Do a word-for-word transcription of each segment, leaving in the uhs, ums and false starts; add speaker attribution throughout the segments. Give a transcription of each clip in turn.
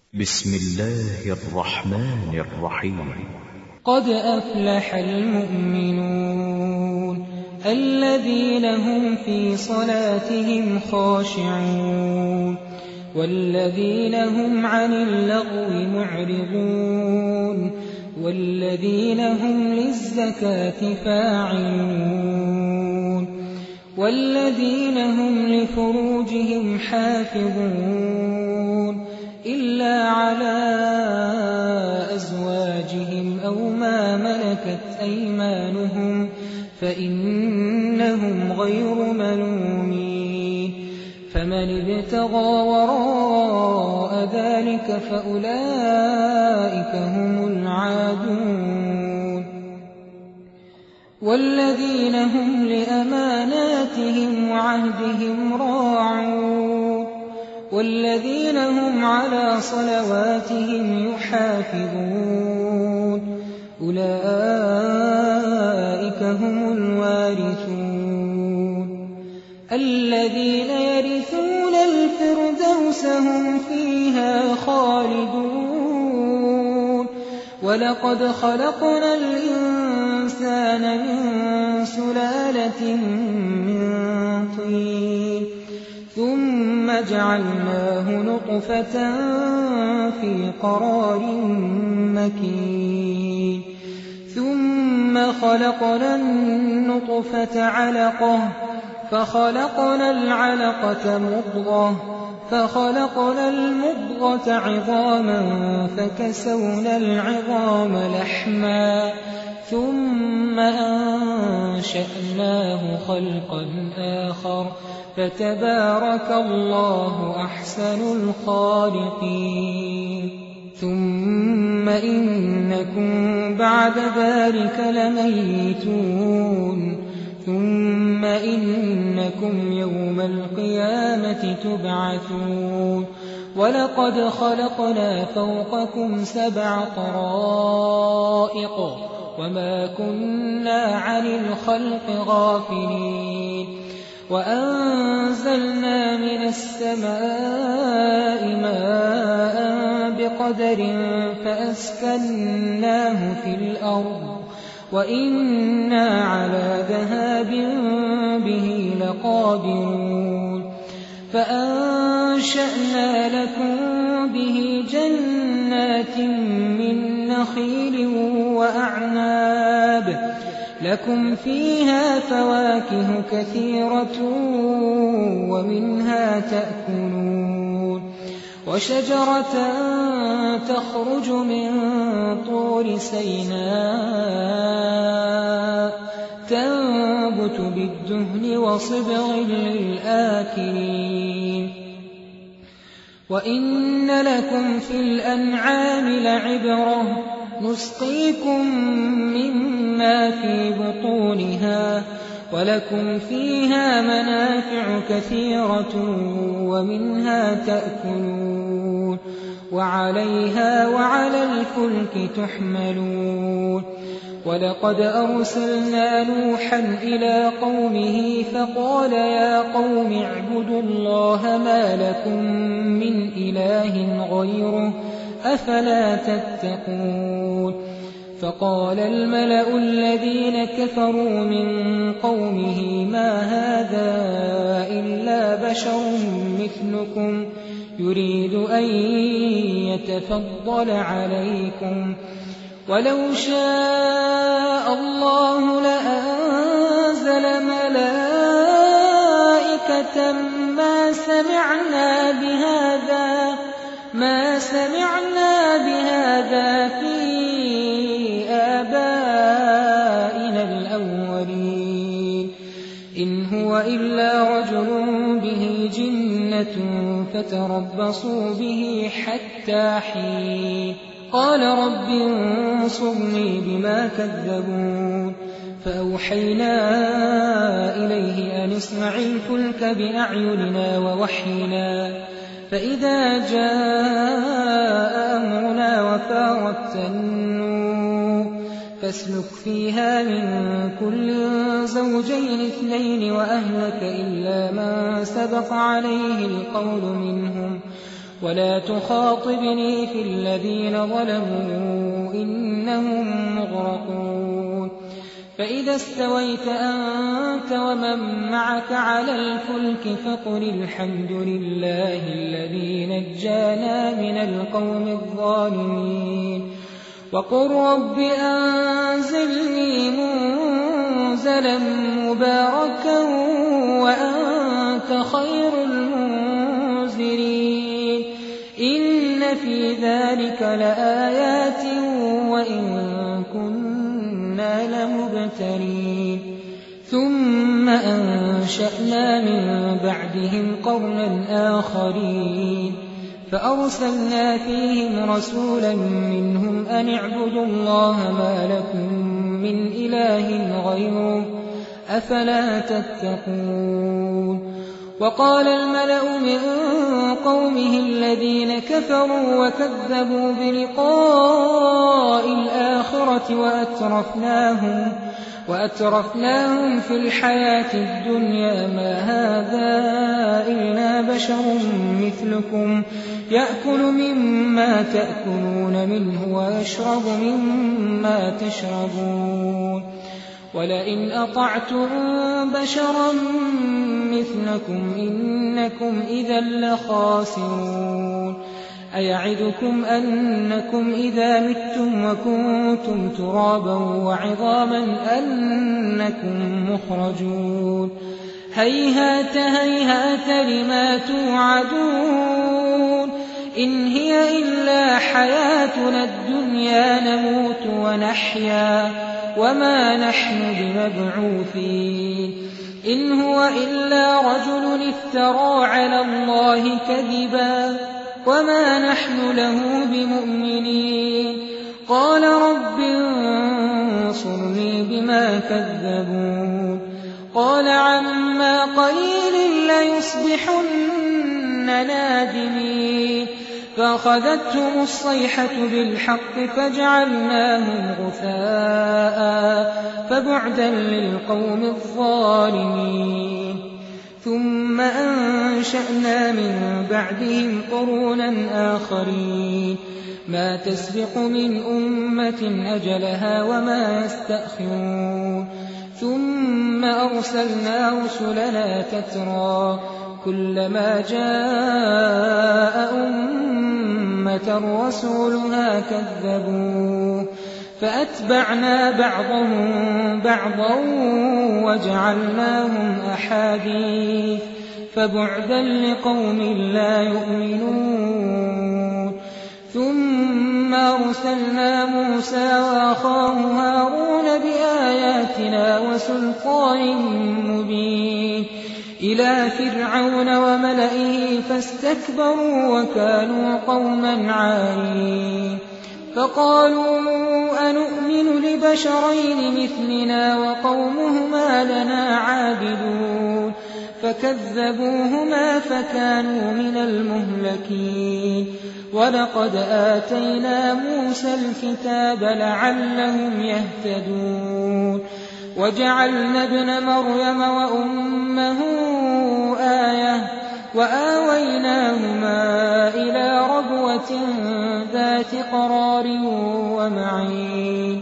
Speaker 1: بسم الله الرحمن الرحيم.
Speaker 2: قد أفلح المؤمنون الذين هم في صلاتهم خاشعون والذين هم عن اللغو معرضون والذين هم للزكاة فاعلون والذين هم لفروجهم حافظون إلا على أزواجهم أو ما ملكت أيمانهم فإنهم غير ملومين فمن ابتغى وراء ذلك فأولئك هم العادون والذين هم لأماناتهم وعهدهم راعون والذين هم على صلواتهم يحافظون أولئك هم الوارثون الذين يرثون الفردوس هم فيها خالدون ولقد خلقنا الإنسان من سلالة من طين ثم جعلناه نطفة في قرار مكين ثم خلقنا النطفة علقة فخلقنا العلقة مضغة فخلقنا المضغة عظاما فكسونا العظام لحما ثم أنشأناه خلقا آخر فتبارك الله أحسن الخالقين ثم إنكم بعد ذلك لميتون ثم إنكم يوم القيامة تبعثون ولقد خلقنا فوقكم سبع طرائق وما كنا عن الخلق غافلين وأنزلنا من السماء ماء بقدر فأسكناه في الأرض وإنا على ذهاب به لقادرون فأنشأنا لكم به جنات من نخيل وأعناب لكم فيها فواكه كثيرة ومنها تأكلون وشجرة تخرج من طور سيناء تنبت بالدهن وصبغ للآكلين وإن لكم في الأنعام لعبرة نسقيكم مما في بطونها ولكم فيها منافع كثيرة ومنها تأكلون وعليها وعلى الفلك تحملون ولقد أرسلنا نوحا إلى قومه فقال يا قوم اعبدوا الله ما لكم من إله غيره أفلا تتقون فقال الملأ الذين كفروا من قومه ما هذا إلا بشر مثلكم يريد أن يتفضل عليكم ولو شاء الله لأنزل ملائكة ما سمعنا بهذا ما سمعنا بهذا في آبائنا الأولين إن هو إلا رجل به جنة فتربصوا به حتى حين قال رب انصرني بما كذبون فأوحينا إليه أن اصنع الفلك بأعيننا ووحينا فإذا جاء أمرنا وفارت النور فاسلك فيها من كل زوجين اثنين وأهلك إلا من سبق عليه القول منهم ولا تخاطبني في الذين ظلموا إنهم مغرقون فإذا استويت أنت ومن معك على الفلك فقل الحمد لله الذي نجانا من القوم الظالمين وقل رب أنزلني منزلا مباركا وأنت خير المنزلين إن في ذلك لآيات وإن كنا لمبتلين ثم أنشأنا من بعدهم قرنا آخرين فأرسلنا فيهم رسولا منهم أن اعبدوا الله ما لكم من إله غيره أفلا تتقون وقال الملأ من قومه الذين كفروا وكذبوا بلقاء الآخرة وأترفناهم وأترفناهم في الحياة الدنيا ما هذا إلا بشر مثلكم يأكل مما تأكلون منه ويشرب مما تشربون ولئن أطعتم بشرا مثلكم إنكم إذا لخاسرون أيعدكم أنكم إذا متم وكنتم ترابا وعظاما أنكم مخرجون هيهات هيهات لما توعدون إن هي إلا حياتنا الدنيا نموت ونحيا وما نحن بمبعوثين إن هو إلا رجل افترى على الله كذبا وما نحن له بمؤمنين قال رب انصرني بما كذبون قال عما قليل ليصبحن نادمين فأخذتهم الصيحة بالحق فجعلناهم غثاء فبعدا للقوم الظالمين ثم أنشأنا من بعدهم قرونا آخرين ما تسبق من أمة أجلها وما يستأخرون ثم أرسلنا رسلنا تترى كلما جاء أمة رسولها كذبوه فأتبعنا بعضهم بعضا وجعلناهم أحاديث فبعدا لقوم لا يؤمنون ثم أرسلنا موسى وأخاه هارون بآياتنا وسلطان مبين إلى فرعون وملئه فاستكبروا وكانوا قوما عالين فقالوا أنؤمن لبشرين مثلنا وقومهما لنا عابدون فكذبوهما فكانوا من المهلكين ولقد آتينا موسى الكتاب لعلهم يهتدون وجعلنا ابن مريم وأمه آية وآويناهما إلى ربوة ذات قرار ومعين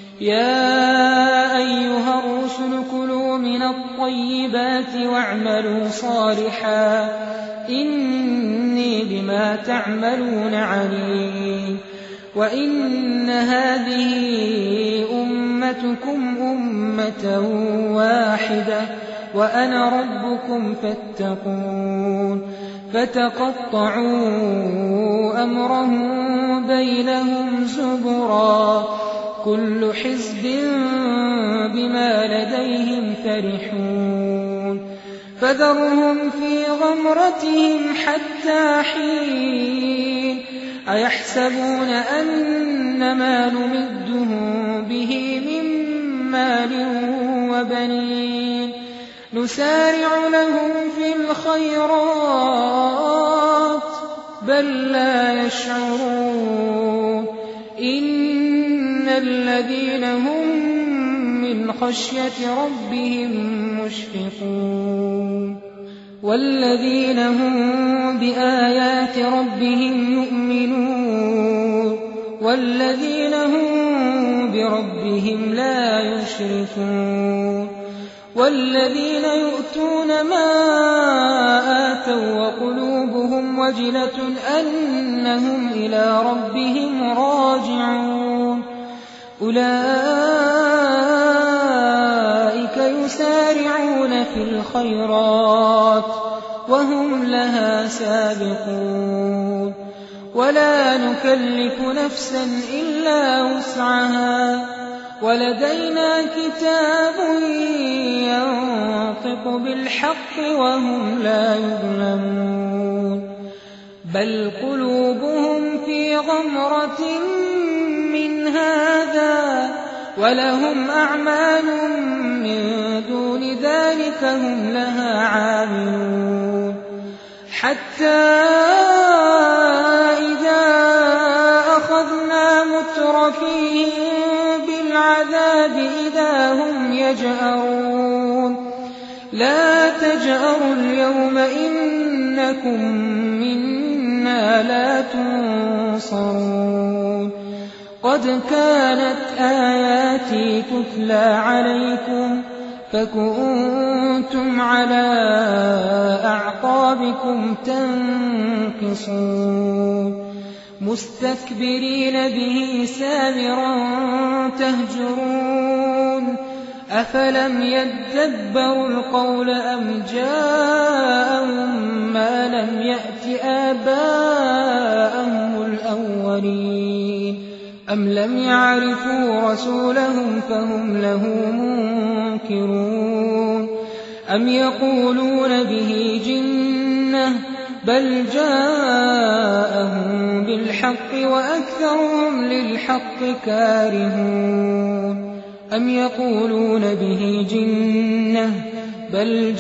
Speaker 2: يا أيها الرسل كلوا من الطيبات واعملوا صالحا إني بما تعملون عليم وإن هذه أمتكم أمة واحدة وأنا ربكم فاتقون فتقطعوا أمرهم بينهم زبرا كل حزب بما لديهم فرحون فذرهم في غمرتهم حتى حين أيحسبون أن ما نمدهم به من مال وبنين نسارع لهم في الخيرات بل لا يشعرون إن الذين هم من خشية ربهم مشفقون والذين هم بآيات ربهم يؤمنون والذين هم بربهم لا يشركون والذين يؤتون ما آتوا وقلوبهم وجلة أنهم إلى ربهم راجعون أولئك يسارعون في الخيرات وهم لها سابقون ولا نكلف نفسا إلا وسعها ولدينا كتاب ينطق بالحق وهم لا يظلمون بل قلوبهم في غمرة من هذا ولهم أعمال من دون ذلك هم لها عاملون حتى إذا أخذنا مترفيهم بالعذاب إذا هم يجأرون لا تجأروا اليوم إنكم منا لا تنصرون قد كانت آياتي تتلى عليكم فكنتم على أعقابكم تنكصون مستكبرين به سامرا تهجرون أفلم يدبروا القول أم جاءهم ما لم يأت آباءهم الأولين أم لم يعرفوا رسولهم فهم له منكرون أم يقولون به جنة بل جاءهم بالحق وأكثرهم للحق كارهون أم يقولون به جنة بل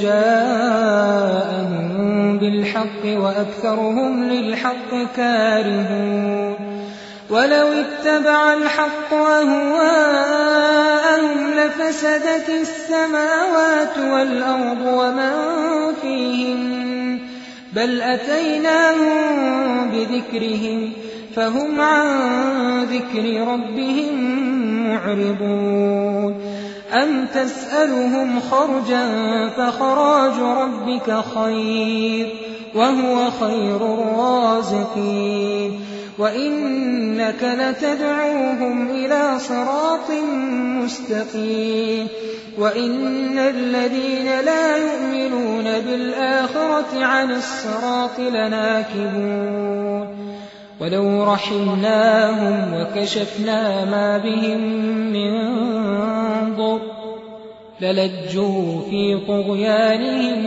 Speaker 2: جاءهم بالحق وأكثرهم للحق كارهون ولو اتبع الحق أهواءهم لفسدت السماوات والأرض ومن فيهن بل أتيناهم بذكرهم فهم عن ذكر ربهم معرضون أم تسألهم خرجا فخراج ربك خير وهو خير الرازقين وإنك لتدعوهم إلى صراط مستقيم وإن الذين لا يؤمنون بالآخرة عن الصراط لناكبون ولو رحمناهم وكشفنا ما بهم من ضر للجوا في طغيانهم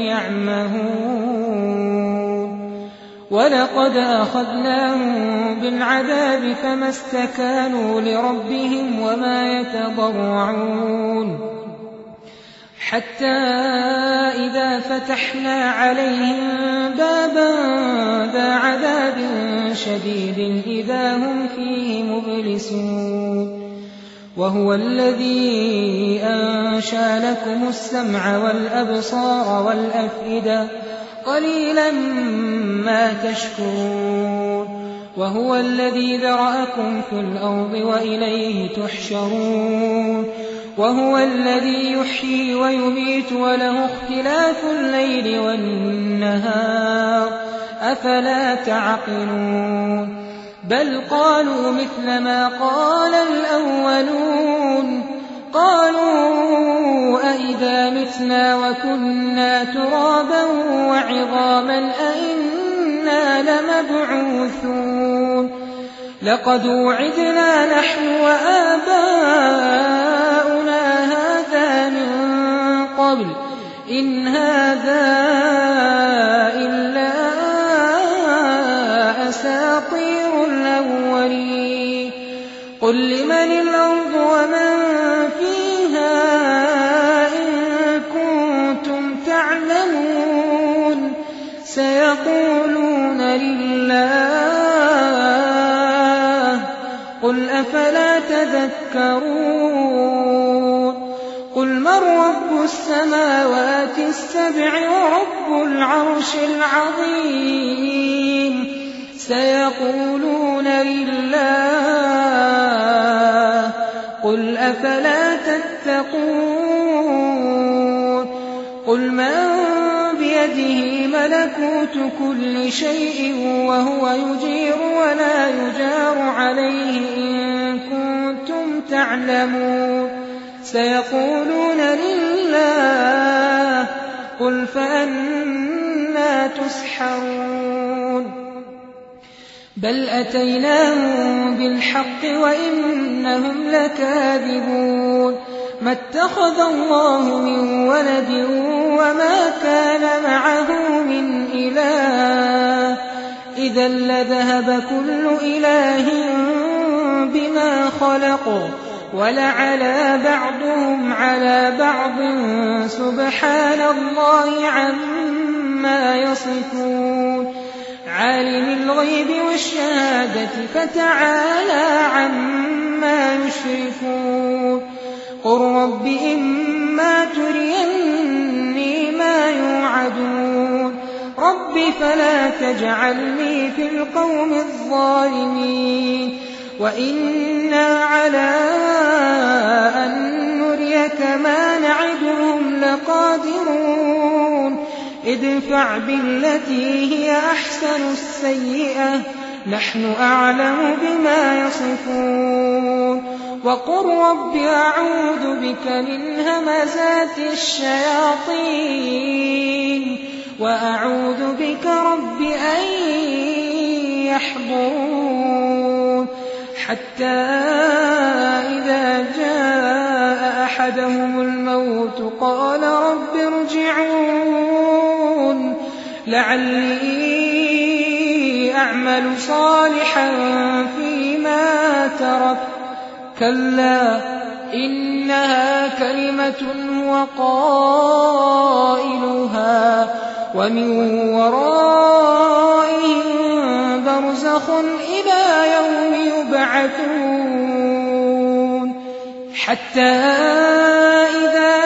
Speaker 2: يعمهون ولقد أخذناهم بالعذاب فما استكانوا لربهم وما يتضرعون حتى إذا فتحنا عليهم بابا ذا عذاب شديد إذا هم فيه مبلسون وهو الذي أنشأ لكم السمع والأبصار والأفئدة قليلا ما تشكرون وهو الذي ذرأكم في الأرض وإليه تحشرون وهو الذي يحيي ويميت وله اختلاف الليل والنهار أفلا تعقلون بل قالوا مثل ما قال الأولون قالوا أئذا متنا وكنا ترابا وعظاما أئنا لمبعوثون لقد وعدنا نحن وآباؤنا هذا من قبل إن هذا إلا أساطير الأولين قل لمن الأرض ومن فيها إن كنتم تعلمون سيقولون لله قل أفلا تذكرون قل من من رب السماوات السبع ورب العرش العظيم سيقولون لله قل أفلا تتقون قل من بيده ملكوت كل شيء وهو يجير ولا يجار عليه إن كنتم تعلمون سيقولون لله قل فأنى تسحرون بل أتيناهم بالحق وإنهم لكاذبون ما اتخذ الله من ولد وما كان معه من إله إذا لذهب كل إله بما خلق ولعلى بعضهم على بعض سبحان الله عما يصفون عالم الغيب والشهادة فتعالى عما يشركون قل رب إما تريني ما يوعدون رب فلا تجعلني في القوم الظالمين وإنا على أن نريك ما نعدهم لقادرون ادفع بالتي هي أحسن السيئة نحن أعلم بما يصفون وقل رب أعوذ بك من همزات الشياطين وأعوذ بك رب أن يحضرون حتى إذا جاء أحدهم الموت قال رب ارجعون لعلي أعمل صالحا فيما ترك كلا إنها كلمة هو قائلها ومن ورائهم برزخ إلى يوم يبعثون حتى إذا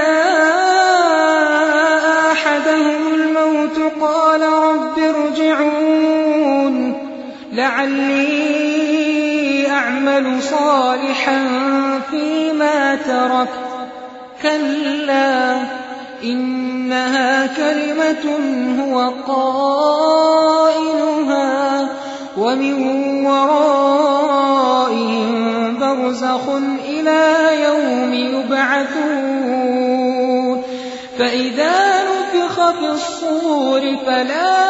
Speaker 2: جاء أحدهم الموت قال رب ارجعون لعلي أعمل صالحا فيما ترك كلا إنها كلمة هو قائلها ومن ورائهم برزخ إلى يوم يبعثون فإذا نفخ في الصور فلا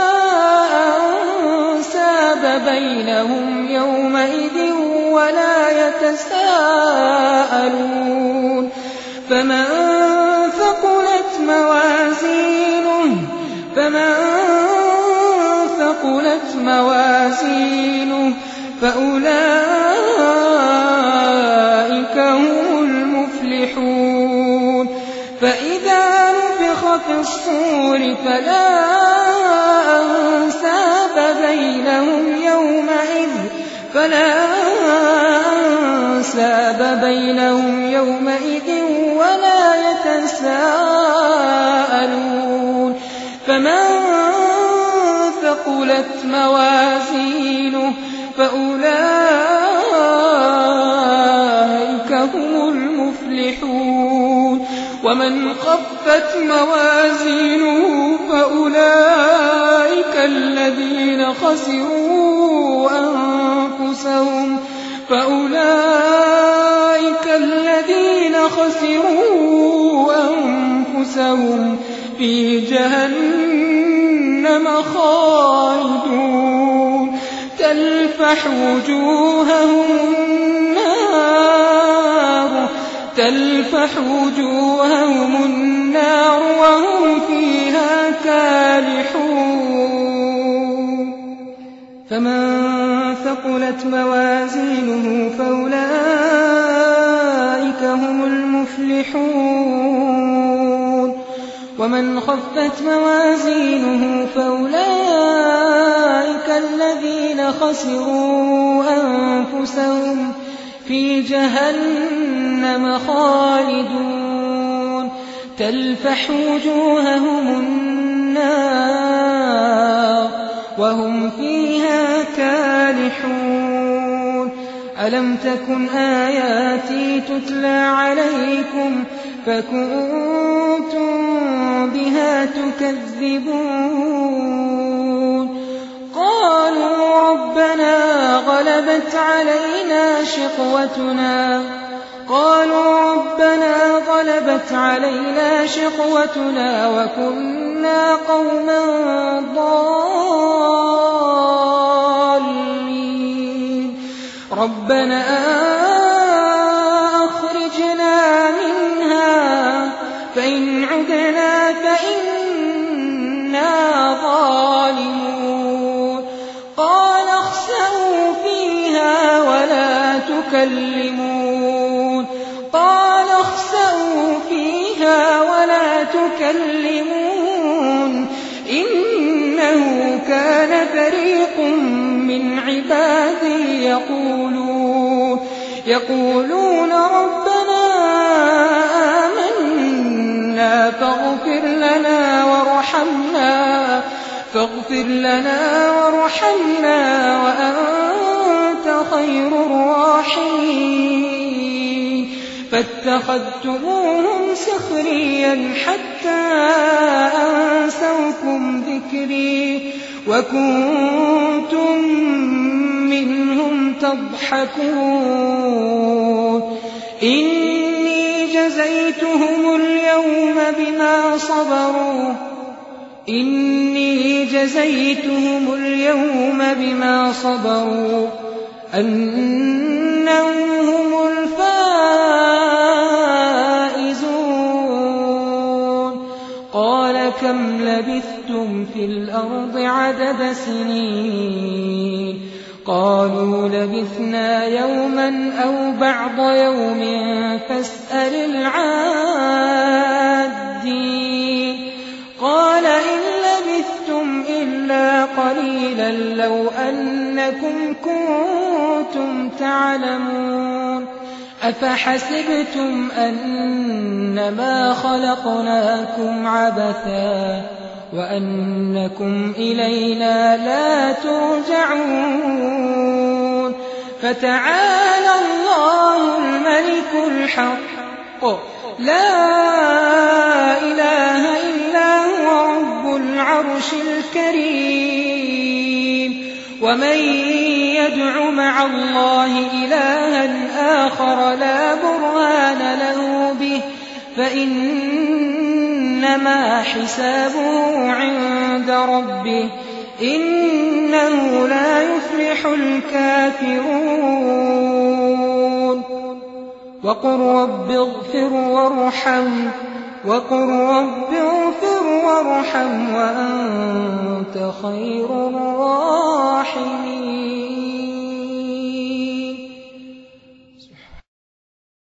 Speaker 2: أنساب بينهم يومئذ ولا يتساءلون فمن ثقلت موازينه فمن ثقلت موازينه فأولئك هم المفلحون فإذا نفخ في الصور فلا أنساب بينهم يومئذ فلا أنساب بينهم يومئذ ولا يتساءلون فمن ثقلت موازينه فأولئك هم المفلحون ومن خفت موازينه فأولئك الذين خسروا أنفسهم فأولئك الذين خسروا أنفسهم في جهنم خالدون تلفح وجوههم النار تلفح وجوههم النار وهم فيها كالحون فمن ثقلت موازينه فأولئك هم المفلحون ومن خفت موازينه فأولئك الذين خسروا أنفسهم في جهنم خالدون تلفح وجوههم النار وهم فيها كالحون ألم تكن آياتي تتلى عليكم فكنتم بها تكذبون قالوا ربنا غلبت علينا شقوتنا قالوا ربنا غلبت علينا شقوتنا وكنا قوما ضالين ربنا أخرجنا منها فإن عدنا فإنا ظالمون قال اخسئوا فيها ولا تكلمون قال اخسئوا فيها ولا تكلمون إنه كان فريق من عبادي يقولون يقولون ربنا آمنا فاغفر لنا وارحمنا فاغفر لنا وارحمنا وأنت خير الراحمين فاتخذتموهم سخريا حتى أنسوكم ذكري وكنتم منهم تضحكون إني جزيتهم اليوم بما صبروا إني جزيتهم اليوم بما صبروا أنهم هم الفائزون قال كم لبثتم في الأرض عدد سنين قالوا لبثنا يوما أو بعض يوم فاسأل العادين قال إن لبثتم إلا قليلا لو أنكم كنتم تعلمون أفحسبتم أنما خلقناكم عبثا وأنكم إلينا لا ترجعون فتعالى الله الملك الحق لا إله إلا هو رب العرش الكريم ومن يدع مع الله إلها آخر لا برهان له به فإنما حسابه عند ربه إنه لا يفلح الكافرون وقل رب اغفر وارحم وقل رب اغفر وارحم وأنت خير الراحمين